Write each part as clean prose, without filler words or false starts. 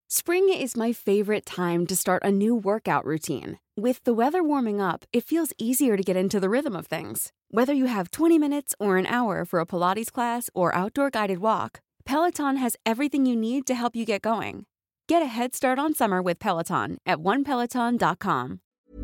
Spring is my favorite time to start a new workout routine. With the weather warming up, it feels easier to get into the rhythm of things. Whether you have 20 minutes or an hour for a Pilates class or outdoor guided walk, Peloton has everything you need to help you get going. Get a head start on summer with Peloton at onepeloton.com.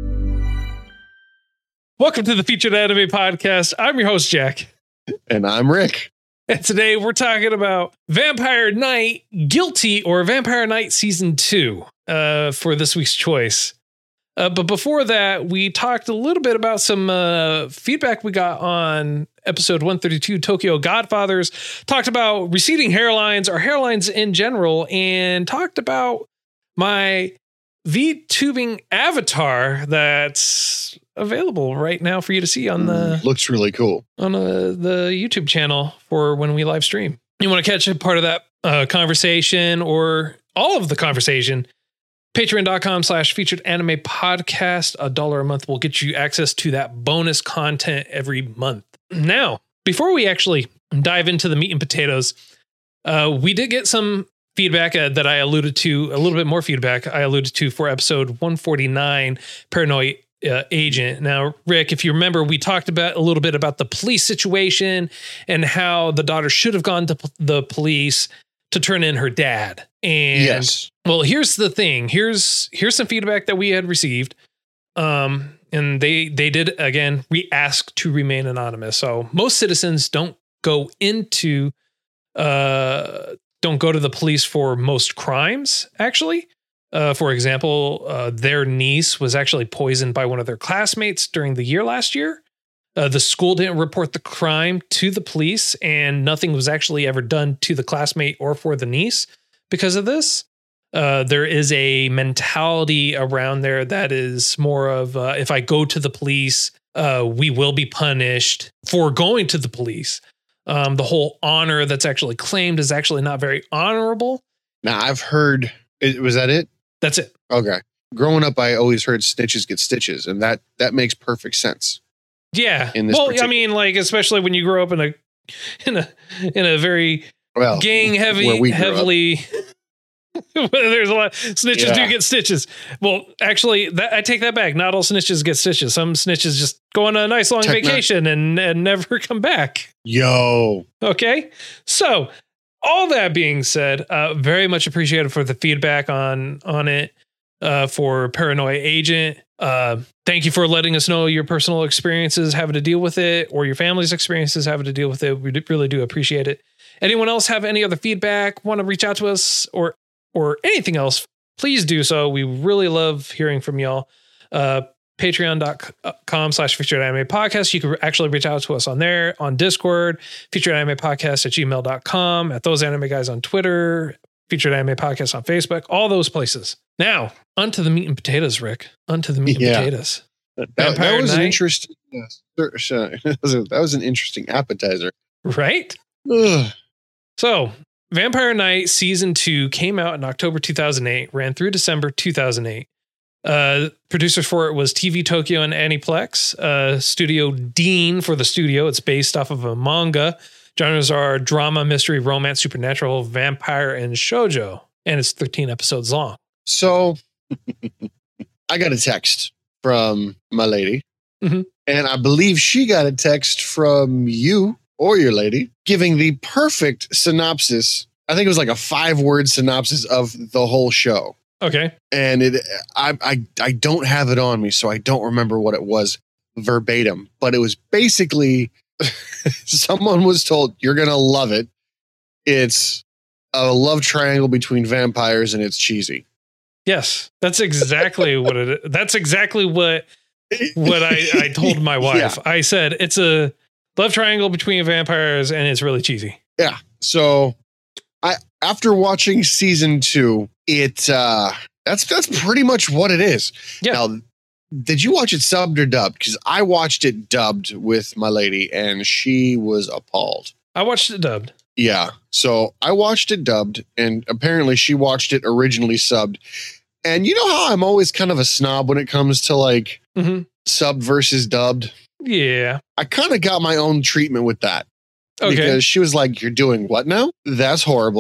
Welcome to the Featured Anime Podcast. I'm your host, Jack. And I'm Rick. And today we're talking about Vampire Knight Guilty or Vampire Knight Season 2 for this week's choice. But before that, we talked a little bit about some feedback we got on episode 132, Tokyo Godfathers. Talked about receding hairlines or hairlines in general, and talked about my VTubing avatar that's available right now for you to see on the looks really cool on the YouTube channel for when we live stream. You want to catch a part of that conversation or all of the conversation? Patreon.com/featured anime podcast. $1 a month will get you access to that bonus content every month. Now, before we actually dive into the meat and potatoes, we did get some feedback that I alluded to, a little bit more feedback I alluded to for episode 149, Paranoid Agent. Now, Rick, if you remember, we talked about a little bit about the police situation and how the daughter should have gone to the police to turn in her dad. And yes. Well, here's the thing. Here's some feedback that we had received. And they did again ask to remain anonymous. So most citizens don't go to the police for most crimes, actually. For example, their niece was actually poisoned by one of their classmates during the year last year. The school didn't report the crime to the police, and nothing was actually ever done to the classmate or for the niece because of this. There is a mentality around there that is more of, if I go to the police, we will be punished for going to the police. The whole honor that's actually claimed is actually not very honorable. Now, I've heard, was that it? That's it. Okay. Growing up, I always heard snitches get stitches, and that makes perfect sense. Yeah. Well, I mean, like, especially when you grow up in a very gang heavily there's a lot snitches do get stitches. Well, actually, I take that back. Not all snitches get stitches. Some snitches just go on a nice long vacation and never come back. Yo. Okay. So all that being said, very much appreciated for the feedback on it for Paranoid Agent. Thank you for letting us know your personal experiences having to deal with it or your family's experiences having to deal with it. We really do appreciate it. Anyone else have any other feedback, want to reach out to us or anything else, please do so. We really love hearing from y'all. Patreon.com/featured anime podcast. You can actually reach out to us on there, on Discord, featuredanimepodcast@gmail.com, at those anime guys on Twitter, featured anime podcast on Facebook, all those places. Now, onto the meat and potatoes, Rick. Onto the meat and potatoes. That was an interesting. Yes, that was an interesting appetizer, right? Ugh. So, Vampire Knight Season 2 came out in October 2008, ran through December 2008. Producers for it was TV Tokyo and Aniplex. Studio Dean for the studio. It's based off of a manga. Genres are drama, mystery, romance, supernatural, vampire, and shoujo. And it's 13 episodes long. So I got a text from my lady. Mm-hmm. And I believe she got a text from you or your lady giving the perfect synopsis. I think it was like a 5-word synopsis of the whole show. Okay. And I don't have it on me, so I don't remember what it was verbatim, but it was basically someone was told, you're going to love it. It's a love triangle between vampires and it's cheesy. Yes, that's exactly what it is. That's exactly what I told my wife. Yeah. I said, it's a love triangle between vampires and it's really cheesy. Yeah. So after watching season 2, that's pretty much what it is. Yeah. Now, did you watch it subbed or dubbed? Because I watched it dubbed with my lady and she was appalled. I watched it dubbed. Yeah. So I watched it dubbed and apparently she watched it originally subbed. And you know how I'm always kind of a snob when it comes to like sub versus dubbed? Yeah. I kind of got my own treatment with that. Okay. Because she was like, you're doing what now? That's horrible.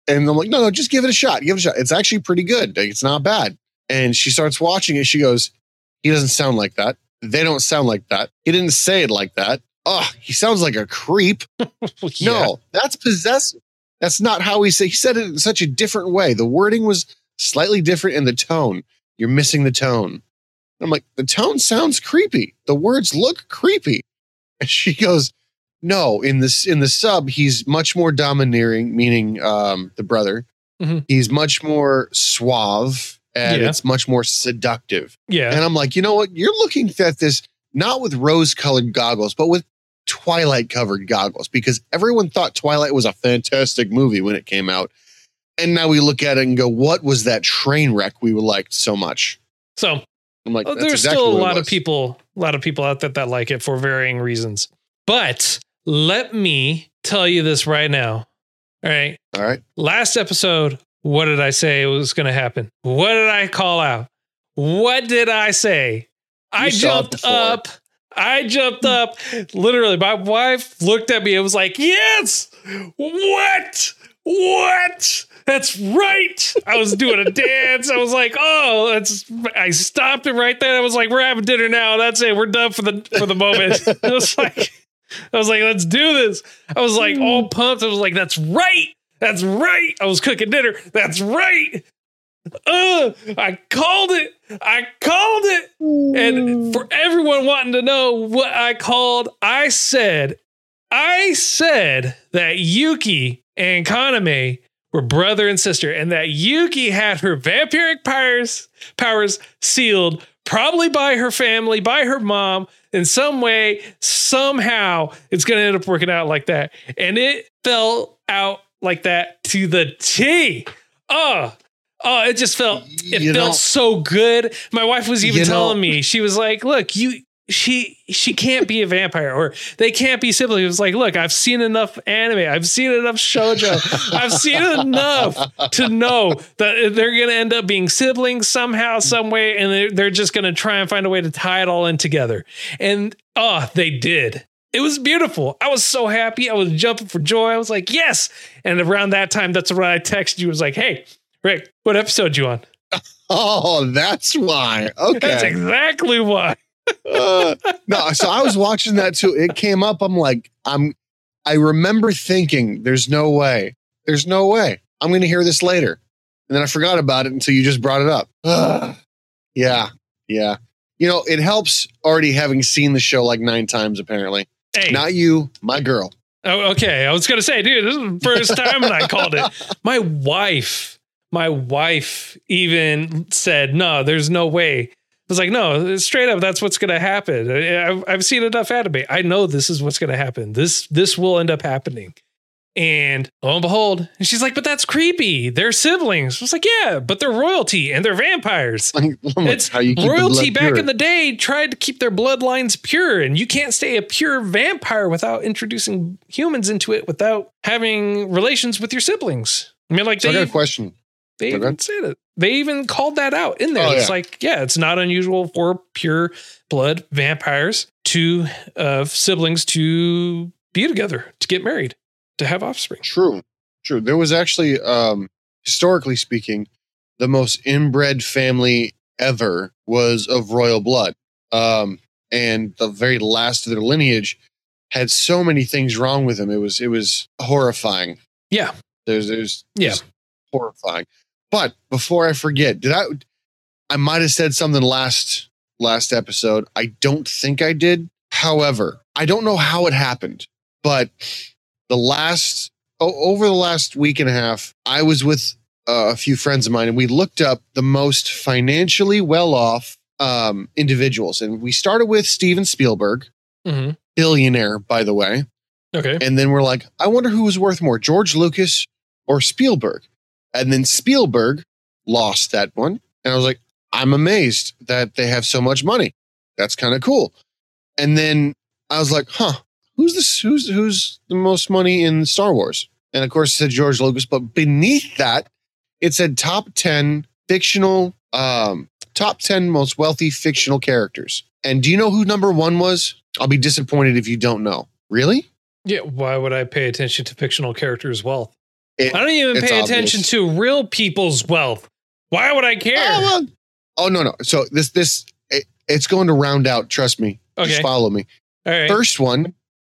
And I'm like, no, just give it a shot. Give it a shot. It's actually pretty good. Like, it's not bad. And she starts watching it. She goes, he doesn't sound like that. They don't sound like that. He didn't say it like that. Oh, he sounds like a creep. No, that's possessive. That's not how he said. He said it in such a different way. The wording was slightly different in the tone. You're missing the tone. I'm like, the tone sounds creepy. The words look creepy. And she goes, no, in the sub, he's much more domineering, meaning the brother. Mm-hmm. He's much more suave and it's much more seductive. Yeah. And I'm like, you know what? You're looking at this not with rose-colored goggles, but with Twilight-covered goggles, because everyone thought Twilight was a fantastic movie when it came out. And now we look at it and go, what was that train wreck we liked so much? So I'm like, there's exactly still a lot of people out there that like it for varying reasons. But let me tell you this right now. All right. Last episode, what did I say was going to happen? What did I call out? What did I say? I jumped up. Literally, my wife looked at me and was like, yes. What? That's right. I was doing a dance. I was like, I stopped it right there. I was like, we're having dinner now. That's it. We're done for the moment. I was like, let's do this. I was like all pumped. I was like, that's right. I was cooking dinner. That's right. I called it. And for everyone wanting to know what I called, I said that Yuki and Kaname were brother and sister, and that Yuki had her vampiric powers sealed, probably by her family, by her mom, in some way, somehow, it's going to end up working out like that. And it fell out like that to the T. It just felt so good. My wife was even telling me, she was like, look, she can't be a vampire, or they can't be siblings. It was like, look, I've seen enough anime. I've seen enough shoujo. I've seen enough to know that they're going to end up being siblings somehow, some way. And they're just going to try and find a way to tie it all in together. And they did. It was beautiful. I was so happy. I was jumping for joy. I was like, yes. And around that time, that's when I texted you. I was like, hey, Rick, what episode you on? Oh, that's why. Okay. That's exactly why. No, so I was watching that too. It came up. I'm like, I remember thinking, there's no way. I'm going to hear this later. And then I forgot about it until you just brought it up. Yeah. You know, it helps already having seen the show like 9 times, apparently. Hey. Not you, my girl. Oh, okay. I was going to say, dude, this is the first time that I called it. My wife even said, no, there's no way. I was like, no, straight up, that's what's going to happen. I've seen enough anime. I know this is what's going to happen. This will end up happening. And lo and behold, and she's like, but that's creepy. They're siblings. I was like, yeah, but they're royalty and they're vampires. It's how you keep royalty back in the day tried to keep their bloodlines pure, and you can't stay a pure vampire without introducing humans into it, without having relations with your siblings. I mean, like, I got a question. They even said it. They even called that out in there. Oh, it's like, yeah, it's not unusual for pure blood vampires to siblings to be together, to get married, to have offspring. True. There was actually, historically speaking, the most inbred family ever was of royal blood. And the very last of their lineage had so many things wrong with them. It was horrifying. Yeah. There's horrifying. But before I forget, I might have said something last episode. I don't think I did. However, I don't know how it happened, but over the last week and a half, I was with a few friends of mine, and we looked up the most financially well-off individuals. And we started with Steven Spielberg, billionaire, by the way. Okay. And then we're like, I wonder who was worth more, George Lucas or Spielberg? And then Spielberg lost that one. And I was like, I'm amazed that they have so much money. That's kind of cool. And then I was like, who's the most money in Star Wars? And of course it said George Lucas, but beneath that, it said top 10 most wealthy fictional characters. And do you know who number 1 was? I'll be disappointed if you don't know. Really? Yeah. Why would I pay attention to fictional characters' wealth? I don't even it's pay attention obvious. to real people's wealth. Why would I care? No. So it's going to round out. Trust me. Okay. Just follow me. All right. First one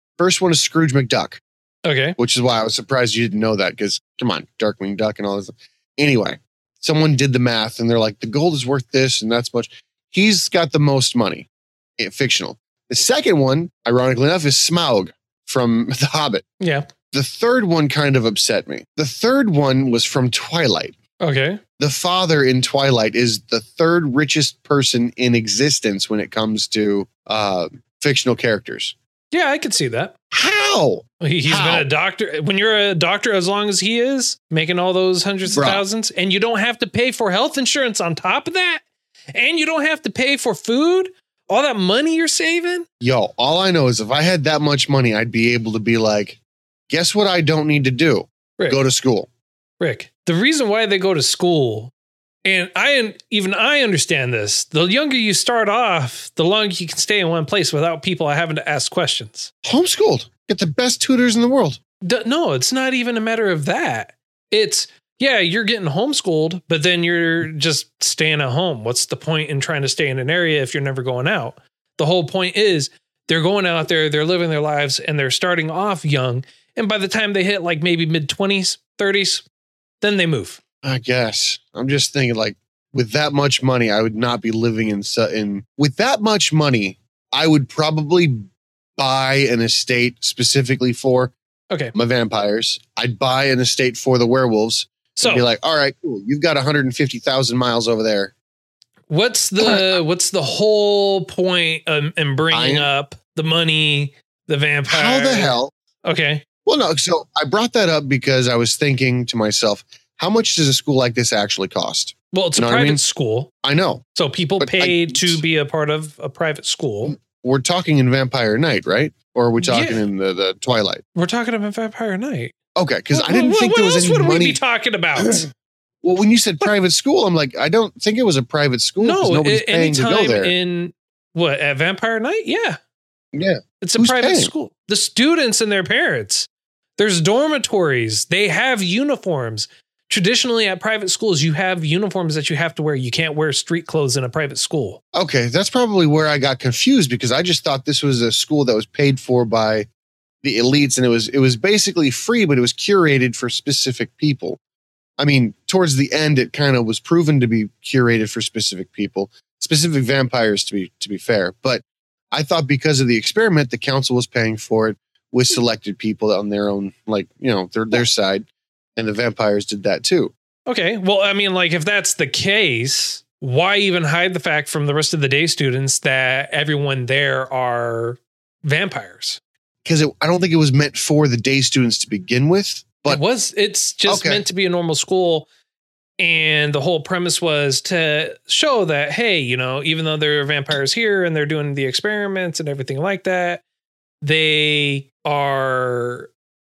is Scrooge McDuck, Okay. which is why I was surprised you didn't know that. Because come on, Darkwing Duck and all this. Anyway, someone did the math and they're like, the gold is worth this and that's much. He's got the most money, fictional. The second one, ironically enough, is Smaug from The Hobbit. Yeah. The third one kind of upset me. The third one was from Twilight. Okay. The father in Twilight is the third richest person in existence when it comes to fictional characters. Yeah, I could see that. How? He's been a doctor. When you're a doctor, as long as he is making all those hundreds of thousands, and you don't have to pay for health insurance on top of that, and you don't have to pay for food, all that money you're saving. Yo, all I know is if I had that much money, I'd be able to be like, guess what I don't need to do? Rick. Go to school. Rick, the reason why they go to school, and I understand this, the younger you start off, the longer you can stay in one place without people having to ask questions. Homeschooled. Get the best tutors in the world. No, it's not even a matter of that. It's, yeah, you're getting homeschooled, but then you're just staying at home. What's the point in trying to stay in an area if you're never going out? The whole point is they're going out there, they're living their lives, and they're starting off young. And by the time they hit like maybe mid-20s, 30s, then they move. I guess. I'm just thinking like with that much money, I would not be living in with that much money, I would probably buy an estate specifically for my vampires. I'd buy an estate for the werewolves. So be like, all right, cool. You've got 150,000 miles over there. What's the whole point in bringing up the money, the vampire? How the hell? Okay. Well, no. So I brought that up because I was thinking to myself, how much does a school like this actually cost? Well, it's a private school. I know. So people pay to be a part of a private school. We're talking in Vampire Night, right? Or are we talking in the Twilight? We're talking about Vampire Night. Okay, because I didn't think there was any money. What would we be talking about? Well, when you said private school, I'm like, I don't think it was a private school. No, nobody's paying to go there. At Vampire Night? Yeah. Yeah. It's a private school. The students and their parents. There's dormitories. They have uniforms. Traditionally at private schools, you have uniforms that you have to wear. You can't wear street clothes in a private school. Okay, that's probably where I got confused because I just thought this was a school that was paid for by the elites and it was basically free, but it was curated for specific people. I mean, towards the end, it kind of was proven to be curated for specific people, specific vampires to be fair. But I thought because of the experiment, the council was paying for it with selected people on their own, like, you know, their side. And the vampires did that too. Okay. Well, I mean, like, if that's the case, why even hide the fact from the rest of the day students that everyone there are vampires? Because I don't think it was meant for the day students to begin with. But it's just meant to be a normal school. And the whole premise was to show that, hey, you know, even though there are vampires here and they're doing the experiments and everything like that, they are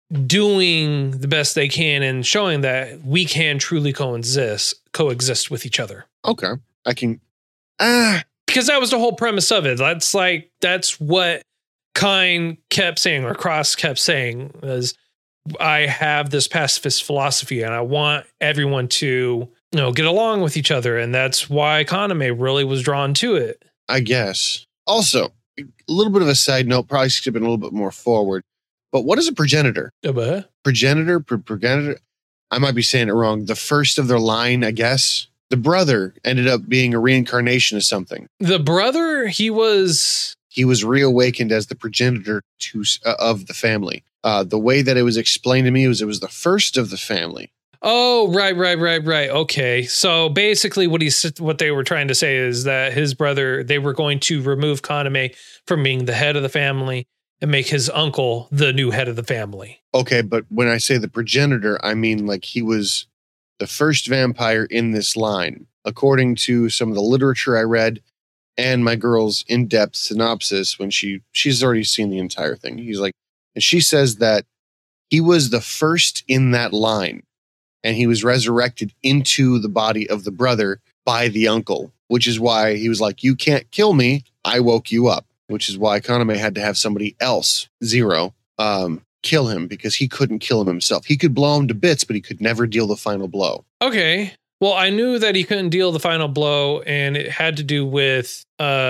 doing the best they can and showing that we can truly coexist with each other. Okay. I can. Because that was the whole premise of it. That's what Kyne kept saying, or Cross kept saying, is I have this pacifist philosophy and I want everyone to, you know, get along with each other. And that's why Kaname really was drawn to it. I guess. Also, a little bit of a side note, probably skipping a little bit more forward. But what is a progenitor? Progenitor? I might be saying it wrong. The first of their line, I guess. The brother ended up being a reincarnation of something. The brother, he was reawakened as the progenitor of the family. The way that it was explained to me was it was the first of the family. Oh, right. Okay. So basically what they were trying to say is that his brother, they were going to remove Kaname from being the head of the family and make his uncle the new head of the family. Okay, but when I say the progenitor, I mean like he was the first vampire in this line. According to some of the literature I read and my girl's in-depth synopsis when she's already seen the entire thing. And she says that he was the first in that line and he was resurrected into the body of the brother by the uncle, which is why he was like, you can't kill me. I woke you up. Which is why Kaname had to have somebody else, Zero, kill him because he couldn't kill him himself. He could blow him to bits, but he could never deal the final blow. Okay. Well, I knew that he couldn't deal the final blow, and it had to do with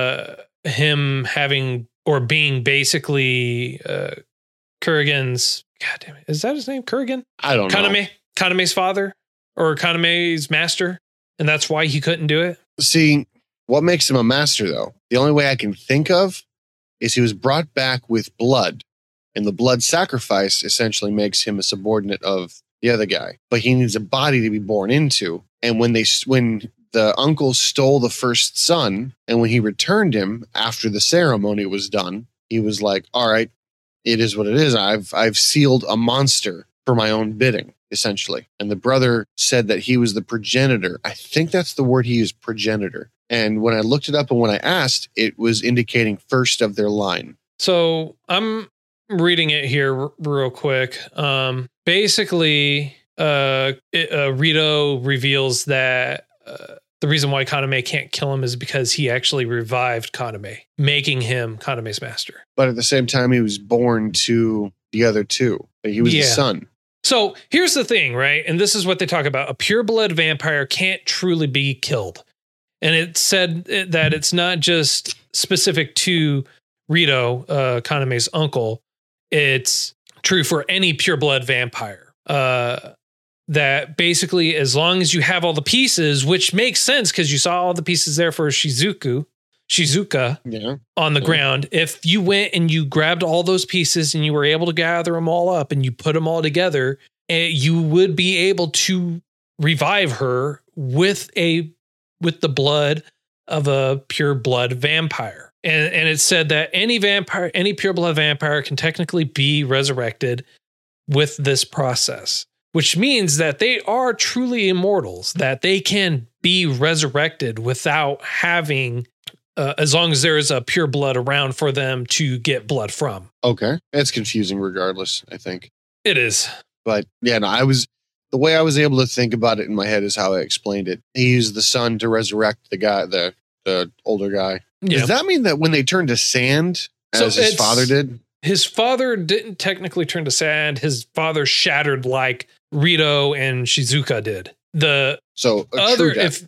him having or being basically Kurgan's. God damn it. Is that his name? Kurgan? I don't know. Kaname's father or Kaname's master. And that's why he couldn't do it. See, what makes him a master, though? The only way I can think of is he was brought back with blood. And the blood sacrifice essentially makes him a subordinate of the other guy. But he needs a body to be born into. And when the uncle stole the first son, and when he returned him after the ceremony was done, he was like, all right, it is what it is. I've sealed a monster for my own bidding, essentially. And the brother said that he was the progenitor. I think that's the word he used, progenitor. And when I looked it up and when I asked, it was indicating first of their line. So I'm reading it here real quick. Basically, Rito reveals that the reason why Kaname can't kill him is because he actually revived Kaname, making him Kaname's master. But at the same time, he was born to the other two. He was the son. So here's the thing, right? And this is what they talk about. A pureblood vampire can't truly be killed. And it said that it's not just specific to Rito, Kaname's uncle. It's true for any pureblood vampire. That basically, as long as you have all the pieces, which makes sense because you saw all the pieces there for Shizuka on the ground. If you went and you grabbed all those pieces and you were able to gather them all up and you put them all together, you would be able to revive her with the blood of a pure blood vampire. And it said that any pure blood vampire can technically be resurrected with this process, which means that they are truly immortals, that they can be resurrected without having, as long as there is a pure blood around for them to get blood from. Okay. It's confusing regardless, I think. It is. But yeah, no, the way I was able to think about it in my head is how I explained it. He used the son to resurrect the guy, the older guy. Yeah. Does that mean that when they turned to sand, as his father did? His father didn't technically turn to sand. His father shattered like Rito and Shizuka did. True death.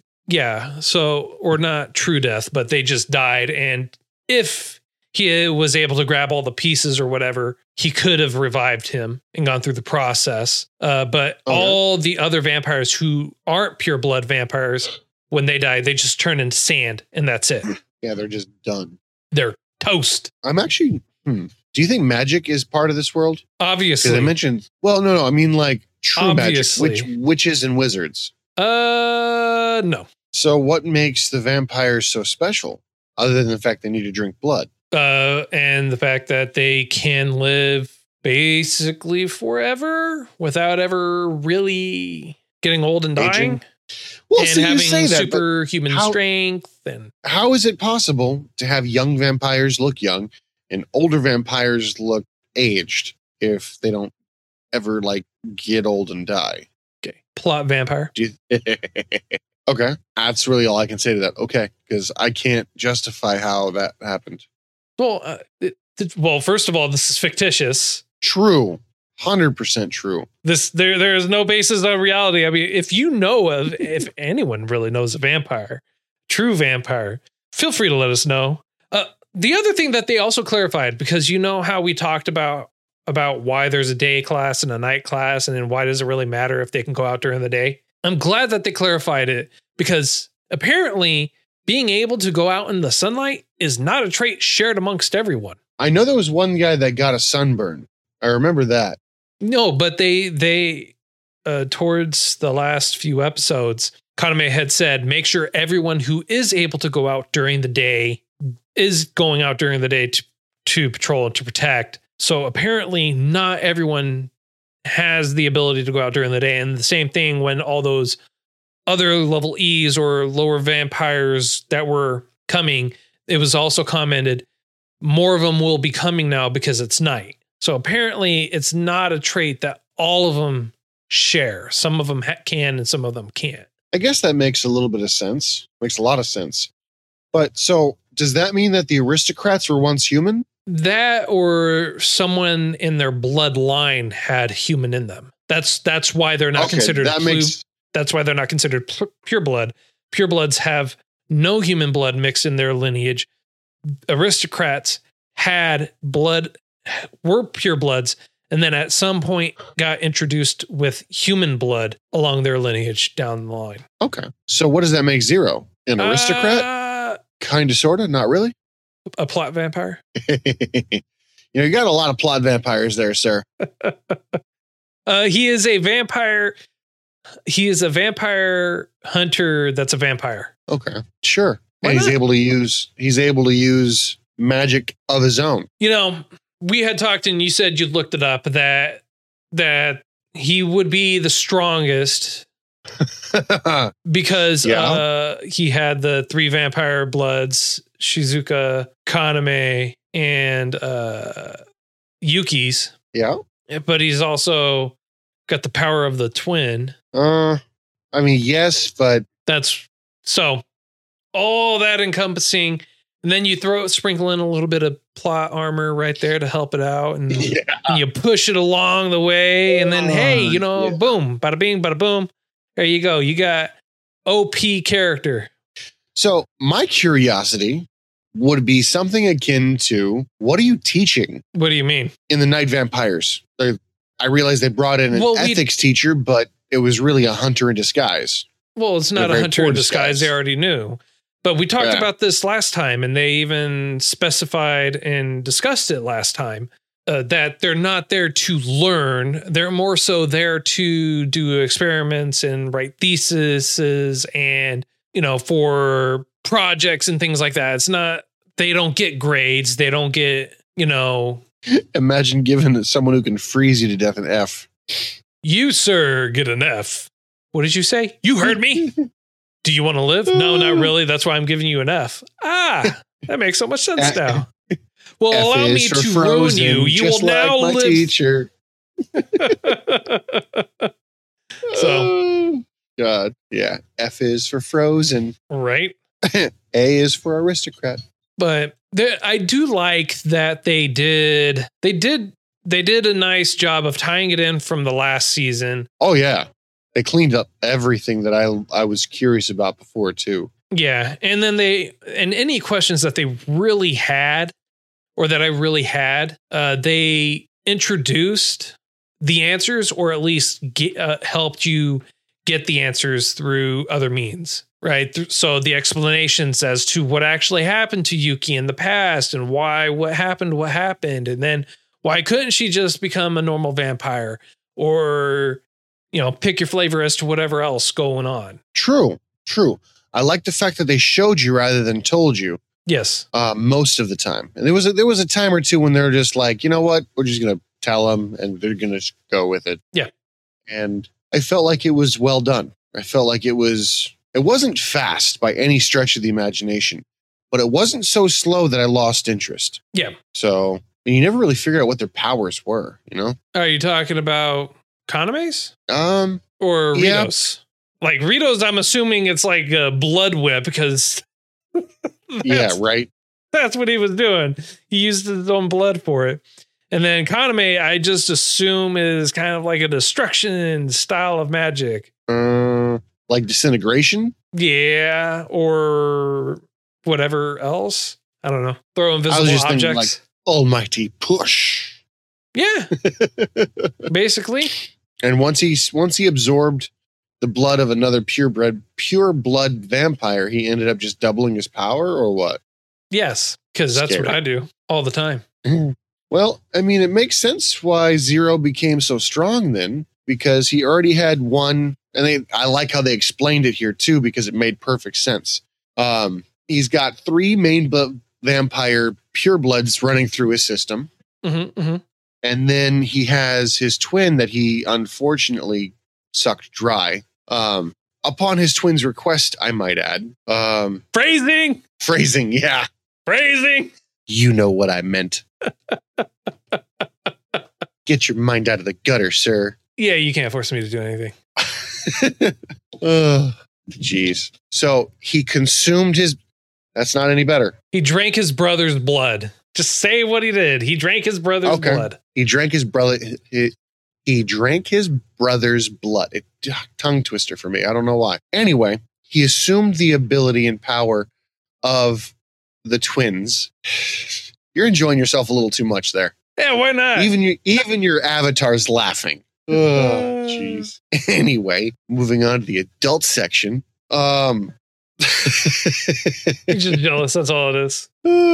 Or not true death, but they just died. And if he was able to grab all the pieces or whatever, he could have revived him and gone through the process. But all the other vampires who aren't pure blood vampires, when they die, they just turn into sand and that's it. Yeah, they're just done. They're toast. I'm actually, do you think magic is part of this world? Obviously. Because I mentioned, no, I mean like true magic, witches and wizards. No. So what makes the vampires so special other than the fact they need to drink blood? And the fact that they can live basically forever without ever really getting old and dying. Aging? Well, and having superhuman strength. And how is it possible to have young vampires look young and older vampires look aged if they don't ever like get old and die? Okay. Plot vampire. Okay. That's really all I can say to that. Okay. Because I can't justify how that happened. Well, first of all, this is fictitious. True. 100% true. There is no basis of reality. I mean, if anyone really knows a true vampire, feel free to let us know. The other thing that they also clarified, because you know how we talked about why there's a day class and a night class, and then why does it really matter if they can go out during the day? I'm glad that they clarified it, because apparently being able to go out in the sunlight is not a trait shared amongst everyone. I know there was one guy that got a sunburn. I remember that. No, but they towards the last few episodes, Kaname had said, make sure everyone who is able to go out during the day is going out during the day to patrol and to protect. So apparently not everyone has the ability to go out during the day. And the same thing when all those other level E's or lower vampires that were coming, it was also commented, more of them will be coming now because it's night. So apparently it's not a trait that all of them share. Some of them can and some of them can't. I guess that makes a little bit of sense. Makes a lot of sense. But so does that mean that the aristocrats were once human? That or someone in their bloodline had human in them. That's why they're not considered. That's why they're not considered pure blood. Pure bloods have no human blood mixed in their lineage. Aristocrats were pure bloods, and then at some point got introduced with human blood along their lineage down the line. Okay. So what does that make Zero? An aristocrat? Kind of, sort of, not really? A plot vampire? You got a lot of plot vampires there, sir. He is a vampire. He is a vampire hunter that's a vampire. Okay. Sure. And he's able to use magic of his own. We had talked and you said you'd looked it up that he would be the strongest because he had the 3 vampire bloods, Shizuka, Kaname, and Yuki's. Yeah. But he's also got the power of the twin. Yes, but that's so all that encompassing. And then you sprinkle in a little bit of plot armor right there to help it out. And you push it along the way. And then, boom, bada bing, bada boom. There you go. You got OP character. So my curiosity would be something akin to, what are you teaching? What do you mean? In the Night Vampires. I realize they brought in an ethics teacher, but it was really a hunter in disguise. Well, it's not a hunter in disguise. They already knew. But we talked about this last time, and they even specified and discussed it last time, that they're not there to learn. They're more so there to do experiments and write theses and, for projects and things like that. It's not, they don't get grades. They don't get, Imagine giving someone who can freeze you to death an F. You, sir, get an F. What did you say? You heard me. Do you want to live? No, not really. That's why I'm giving you an F. That makes so much sense now. Well, F allow me to ruin you. You will now like live. Teacher. So, God, yeah. F is for frozen. Right. A is for aristocrat. But I do like that they did a nice job of tying it in from the last season. Oh yeah. They cleaned up everything that I was curious about before too. Yeah. And then any questions that they really had or that I really had, they introduced the answers or at least helped you get the answers through other means. Right. So the explanations as to what actually happened to Yuki in the past and why, what happened. And then why couldn't she just become a normal vampire or, pick your flavor as to whatever else going on. True. I like the fact that they showed you rather than told you. Yes. Most of the time. And there was a time or two when they're just like, you know what? We're just going to tell them and they're going to go with it. Yeah. And I felt like it was well done. I felt like it wasn't fast by any stretch of the imagination, but it wasn't so slow that I lost interest. Yeah. So you never really figured out what their powers were, Are you talking about Kaname's? Yeah. Or Ritos? Like Ritos, I'm assuming it's like a blood whip because yeah, right. That's what he was doing. He used his own blood for it. And then Kaname, I just assume is kind of like a destruction style of magic. Like disintegration? Yeah, or whatever else. I don't know. Throw invisible objects. Thinking like almighty push. Yeah. Basically. And once he absorbed the blood of another pure blood vampire, he ended up just doubling his power or what? Yes, because that's what I do all the time. Well, I mean, it makes sense why Zero became so strong then, because he already had one, and I like how they explained it here too, because it made perfect sense. He's got 3 main vampire purebloods running through his system. Mm-hmm, mm-hmm. And then he has his twin that he unfortunately sucked dry. Upon his twin's request, I might add. Phrasing, yeah. Phrasing. You know what I meant. Get your mind out of the gutter, sir. Yeah, you can't force me to do anything. Jeez. So he consumed his... That's not any better. He drank his brother's blood. Just say what he did. He drank his brother's blood. He drank his brother. He drank his brother's blood. Tongue twister for me. I don't know why. Anyway, he assumed the ability and power of the twins. You're enjoying yourself a little too much there. Yeah, why not? Even your avatar's laughing. Oh, jeez. Anyway, moving on to the adult section. You're just jealous. That's all it is.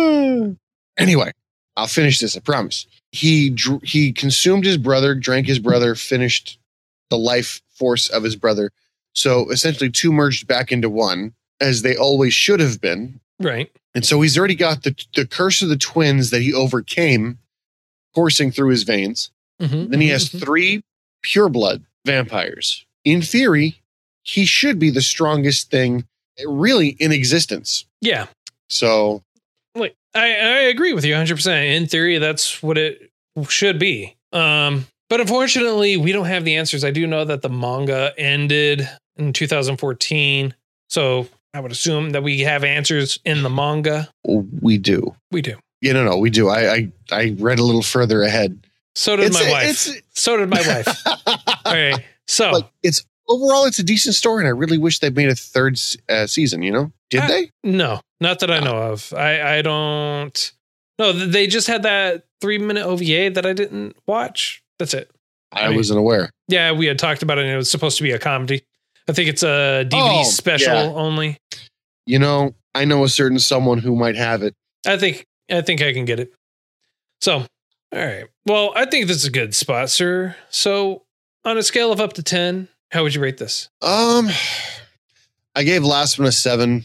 Anyway, I'll finish this. I promise. He consumed his brother, drank his brother, finished the life force of his brother. So essentially, two merged back into one, as they always should have been. Right. And so he's already got the curse of the twins that he overcame coursing through his veins. Mm-hmm, then he has 3 pureblood vampires. In theory, he should be the strongest thing really in existence. Yeah. So, like, I agree with you 100%. In theory, that's what it should be. But unfortunately, we don't have the answers. I do know that the manga ended in 2014. So I would assume that we have answers in the manga. We do. We do. Yeah, no, we do. I read a little further ahead. So did my wife. So did my wife. All right. So like, it's a decent story, and I really wish they made a third season. You know, did they? No, not that I know of. I don't. No, they just had that 3-minute OVA that I didn't watch. That's it. I wasn't aware. Yeah, we had talked about it, and it was supposed to be a comedy. I think it's a DVD special only. You know, I know a certain someone who might have it. I think I can get it. So, all right. Well, I think this is a good spot, sir. So, on a scale of up to 10, how would you rate this? I gave last one a 7.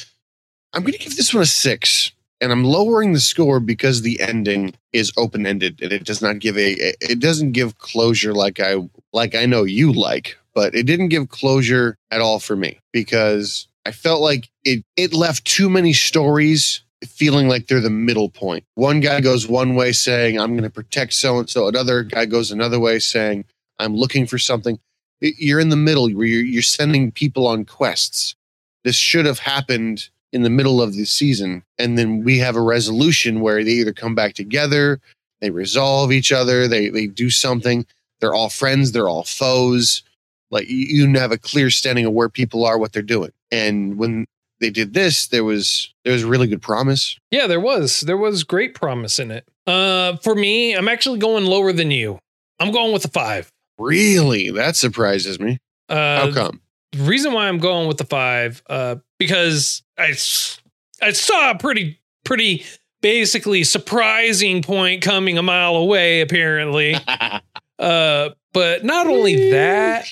I'm going to give this one a 6, and I'm lowering the score because the ending is open-ended and it does not give it doesn't give closure like I know you like, but it didn't give closure at all for me because I felt like it left too many stories feeling like they're the middle point. One guy goes one way saying, I'm going to protect so-and-so. Another guy goes another way saying, I'm looking for something. You're in the middle where you're sending people on quests. This should have happened in the middle of the season. And then we have a resolution where they either come back together, they resolve each other, they do something. They're all friends. They're all foes. Like you have a clear standing of where people are, what they're doing. And when they did this, there was really good promise. Yeah, there was great promise in it. For me, I'm actually going lower than you. I'm going with a 5. Really? That surprises me. How come? The reason why I'm going with the 5, because I saw a pretty basically surprising point coming a mile away, apparently. But not only that,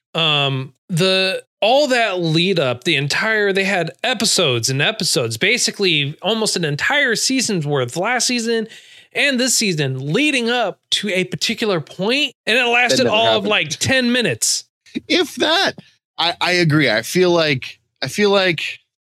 all that lead up, they had episodes and episodes, basically almost an entire season's worth last season and this season leading up to a particular point, and it lasted all of like 10 minutes. If that. I agree. I feel like I feel like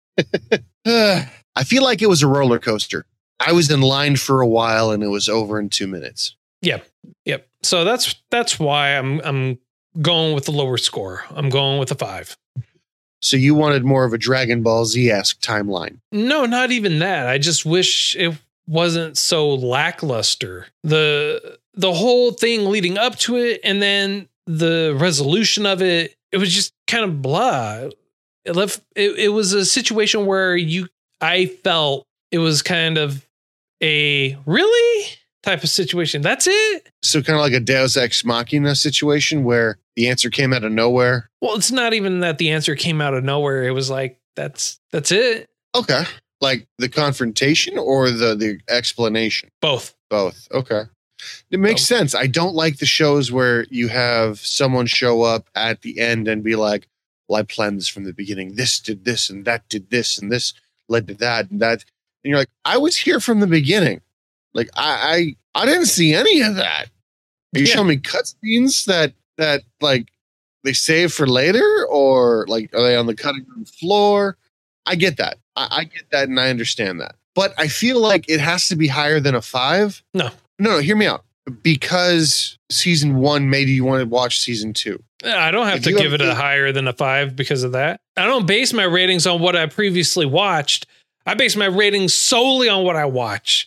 it was a roller coaster. I was in line for a while and it was over in 2 minutes. Yep. So that's why I'm going with the lower score. I'm going with a 5. So you wanted more of a Dragon Ball Z-esque timeline? No, not even that. I just wish it wasn't so lackluster. The whole thing leading up to it and then the resolution of it, it was just kind of blah. It was a situation where I felt it was kind of a really type of situation. That's it. So kind of like a Deus Ex Machina situation where the answer came out of nowhere. Well, it's not even that the answer came out of nowhere. It was like, that's it. Okay. Like the confrontation or the explanation? Both. Okay. It makes sense. I don't like the shows where you have someone show up at the end and be like, well, I planned this from the beginning. This did this and that did this and this led to that and that. And you're like, I was here from the beginning. Like I didn't see any of that. Are you showing me cutscenes that like they save for later, or like are they on the cutting room floor? I get that. I get that and I understand that. But I feel like it has to be higher than a 5. No, hear me out. Because season 1 made you want to watch season 2. I don't have to give it a higher than a 5 because of that. I don't base my ratings on what I previously watched. I base my ratings solely on what I watch.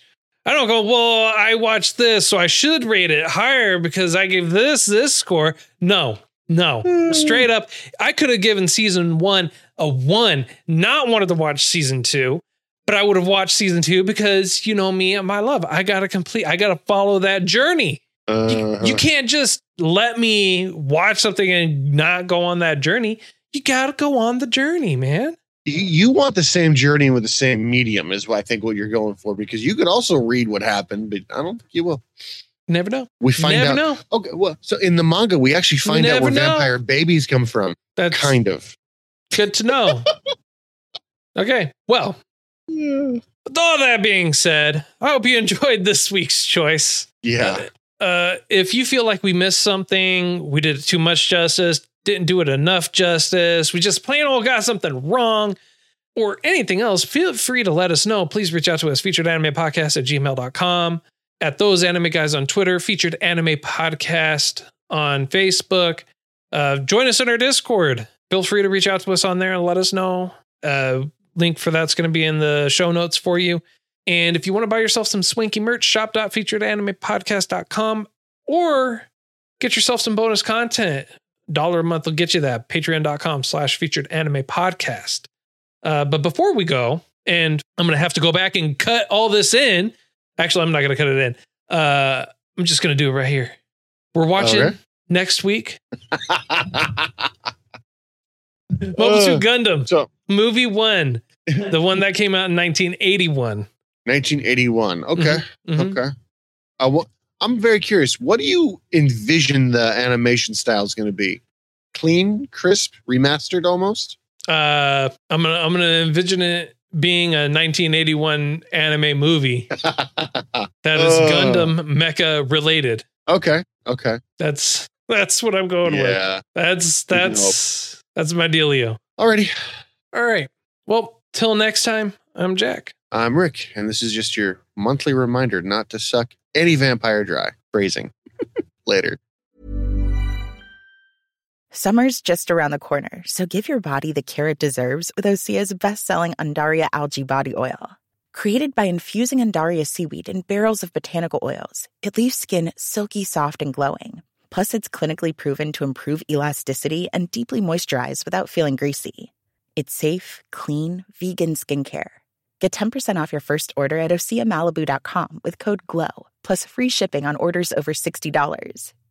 I don't go, well, I watched this, so I should rate it higher because I gave this score. No. Straight up, I could have given season 1 a 1, not wanted to watch season 2, but I would have watched season 2 because, you know me and my love. I got to follow that journey. You can't just let me watch something and not go on that journey. You got to go on the journey, man. You want the same journey with the same medium is what I think what you're going for, because you could also read what happened, but I don't think you will. Never know. We find out. Know. Okay, well, so in the manga, we actually find out where vampire babies come from. That's kind of good to know. Okay, well, with all that being said, I hope you enjoyed this week's choice. Yeah. If you feel like we missed something, we did too much justice, didn't do it enough justice, we just plain old got something wrong, or anything else, feel free to let us know. Please reach out to us, featuredanimepodcast@gmail.com, at Those Anime Guys on Twitter, Featured Anime Podcast on Facebook. Join us in our Discord. Feel free to reach out to us on there and let us know. Link for that's going to be in the show notes for you. And if you want to buy yourself some swanky merch, shop.featuredanimepodcast.com, or get yourself some bonus content. $1 a month will get you that. Patreon.com/featuredanimepodcast. But before we go, and I'm going to have to go back and cut all this in. Actually, I'm not going to cut it in. I'm just going to do it right here. We're watching next week Mobile Suit Gundam, movie 1, the one that came out in 1981. 1981. Okay. Mm-hmm. Okay. I'm very curious. What do you envision the animation style is going to be? Clean, crisp, remastered almost? I'm gonna envision it being a 1981 anime movie that is Gundam mecha related. Okay. That's what I'm going with. That's my dealio. Alrighty. All right. Well, till next time, I'm Jack. I'm Rick, and this is just your monthly reminder not to suck any vampire dry. Phrasing. Later. Summer's just around the corner, so give your body the care it deserves with Osea's best-selling Undaria Algae Body Oil. Created by infusing Undaria seaweed in barrels of botanical oils, it leaves skin silky soft and glowing. Plus, it's clinically proven to improve elasticity and deeply moisturize without feeling greasy. It's safe, clean, vegan skincare. Get 10% off your first order at OseaMalibu.com with code GLOW, plus free shipping on orders over $60.